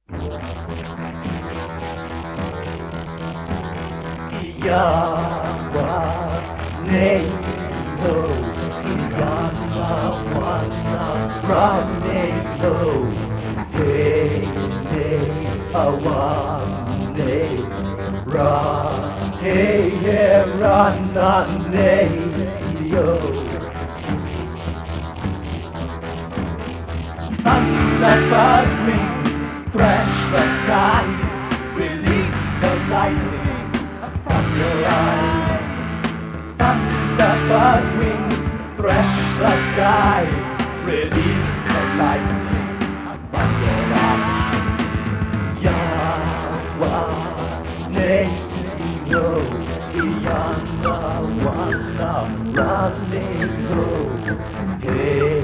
Yawa Neho Igana Wana Raneho Hey Awane Ra Hey Ranane Yo Thunderbird wings thresh the skies, release the lightning from your eyes. Thunderbird wings thresh the skies, release the lightning from your eyes. Yawa Neho Iyana Wana Raneho Hey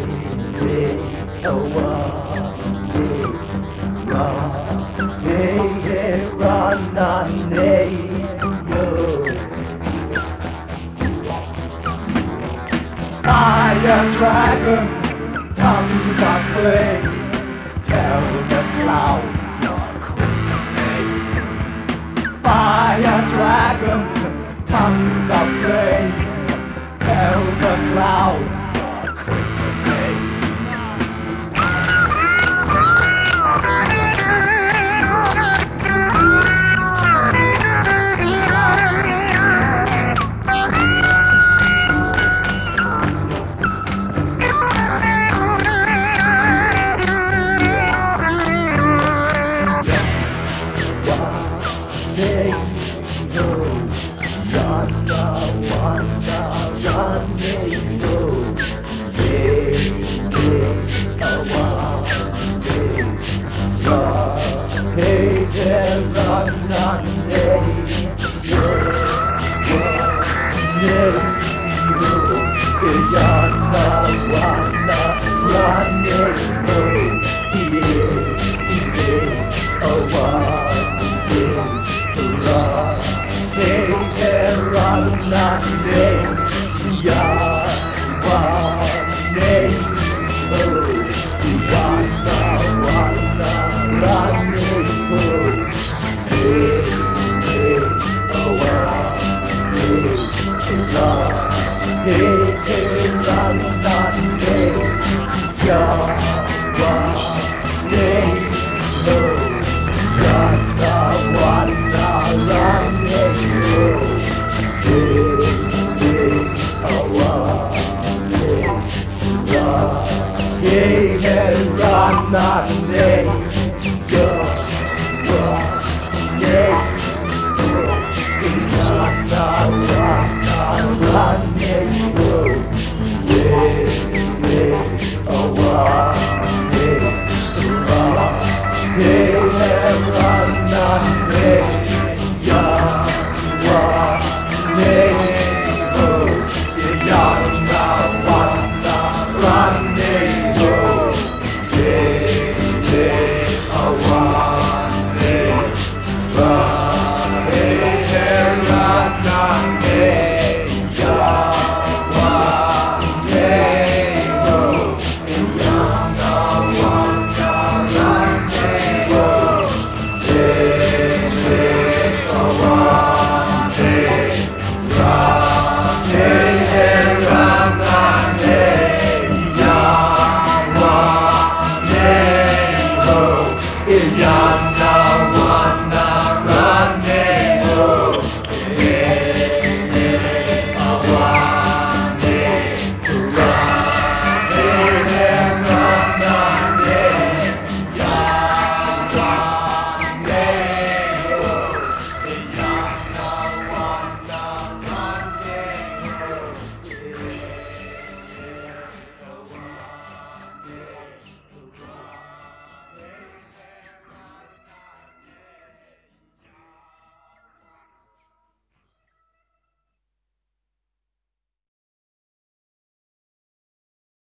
Fire dragon, tongues of flame, tell the clouds your crimson name. Fire dragon, tongues of flame, tell the clouds your crimson name. Iyana Wana